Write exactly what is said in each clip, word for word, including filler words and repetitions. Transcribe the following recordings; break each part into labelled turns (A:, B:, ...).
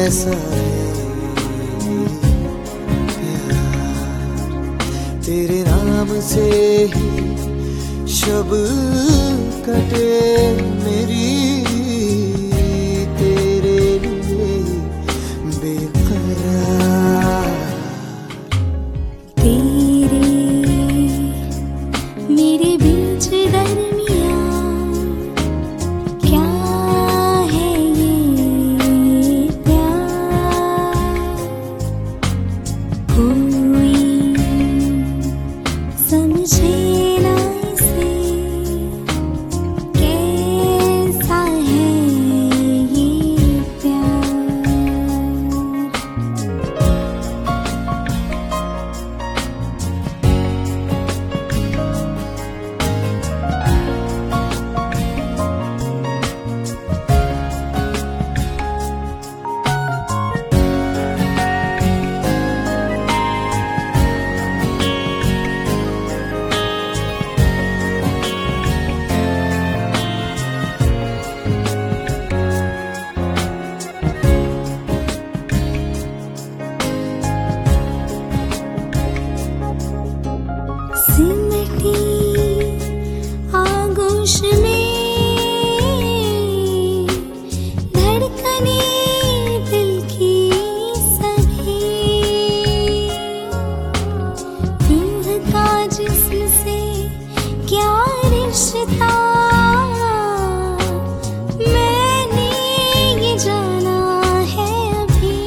A: कैसा है प्यार, तेरे नाम से ही शब कटे मेरी, तेरे लिए बेकरार।
B: तेरे मेरे बीच दरमियाँ क्या है ये प्यार, कोई समझे ना इसे, कैसा है ये प्यार। सिमटी आगोश में धड़कने दिल की सभी, रूह का जिस्म से क्या रिश्ता, मैंने ये जाना है अभी।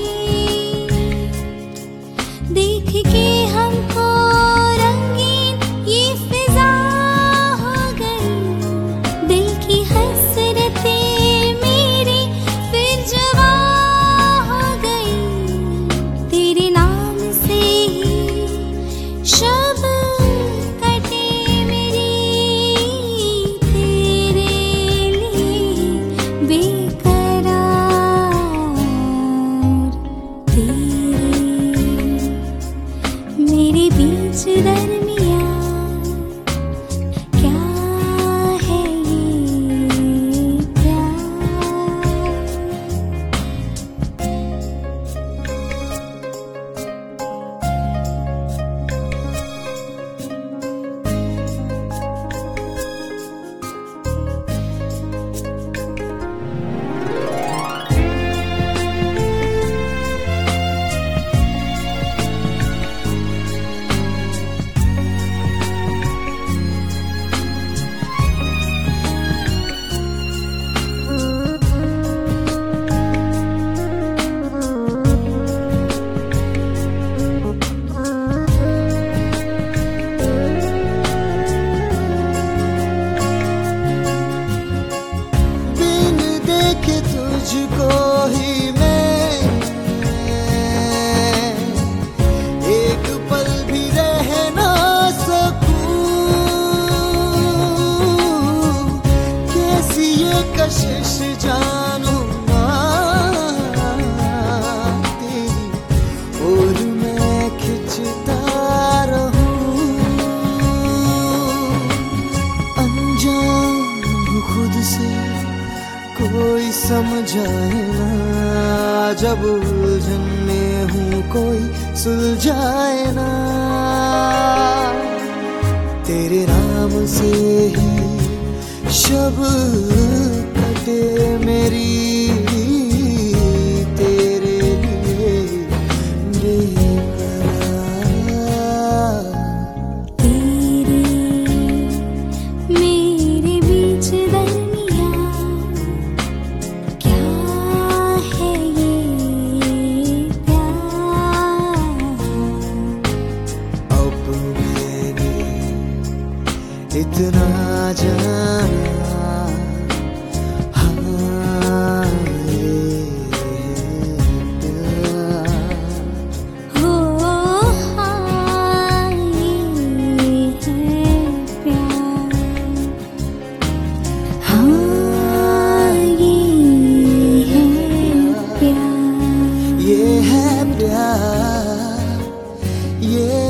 B: देख के हमको मेरे बीच दरमियाँ क्या है ये प्यार।
A: तुझको ही मैं एक पल भी रह ना सकूं, कैसी ये कशिश जानूं ना तेरी, और मैं खिंचता रहूं, अनजान हूँ खुद से कोई समझाए ना, जब उलझन में हूँ कोई सुलझाए ना, तेरे नाम से ही शब कटे मेरी, तेरे लिए बेकरार।
B: तेरे मेरे बीच दरमियाँ क्या है ये प्यार,
A: अब मैंने इतना जाना, हाँ ये प्यार।
B: हो हाँ ये है प्यार, हाँ ये है प्यार,
A: ये है प्यार, ये